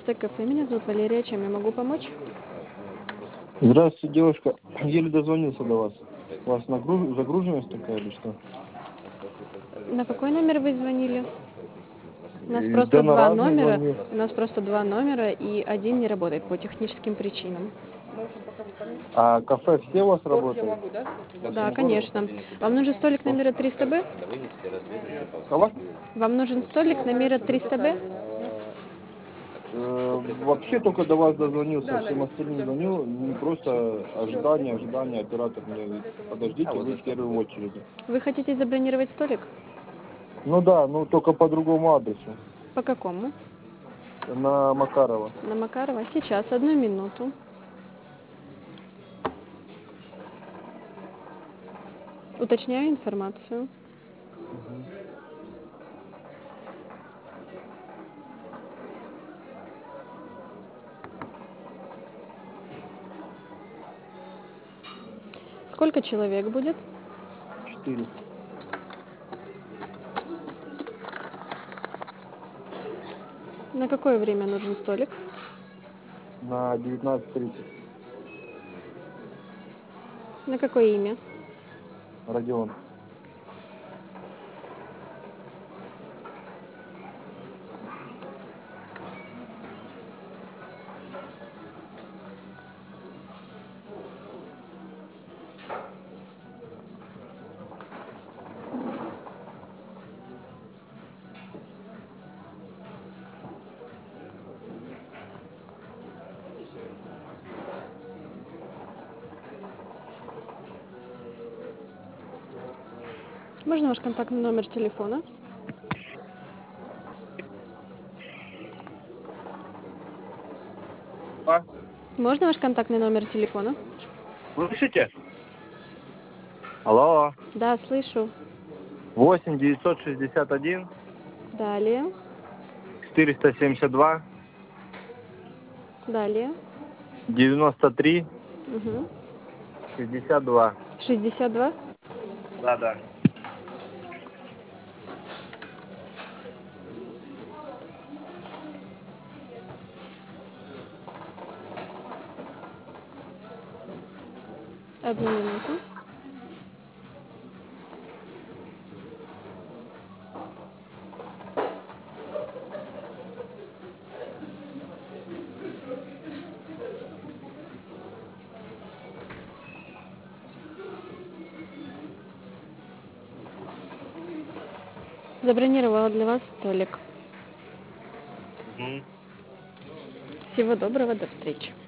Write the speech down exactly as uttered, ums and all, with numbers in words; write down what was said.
Стейк кафе. Меня зовут Валерия. Чем я могу помочь? Здравствуйте, девушка. Еле дозвонился до вас. У вас нагруж... загруженность такая или что? На какой номер вы звонили? У нас И, просто да на два разные номера. звонил. У нас просто два номера, и один не работает по техническим причинам. А кафе все у вас работают? Да, конечно. Вам нужен столик номера триста Б? Кого? Вам нужен столик номера триста Б? Э, вообще только до вас дозвонился, всем остальным звоню. Не просто ожидание, ожидание. Оператор мне говорит, подождите, вы в первой очереди. Вы хотите забронировать столик? Ну да, ну только по другому адресу. По какому? На Макарова. На Макарова? Сейчас, одну минуту. Уточняю информацию. Угу. Сколько человек будет? Четыре. На какое время нужен столик? На девятнадцать тридцать. На какое имя? Родион. Можно ваш контактный номер телефона? А? Можно ваш контактный номер телефона? Слышите? Алло. Да, слышу. восемь девятьсот шестьдесят один Далее. четыреста семьдесят два Далее. девяносто три Угу. шестьдесят два. шестьдесят два. Да, да. Одну минуту. Забронировала для вас столик. Угу. Всего доброго, до встречи.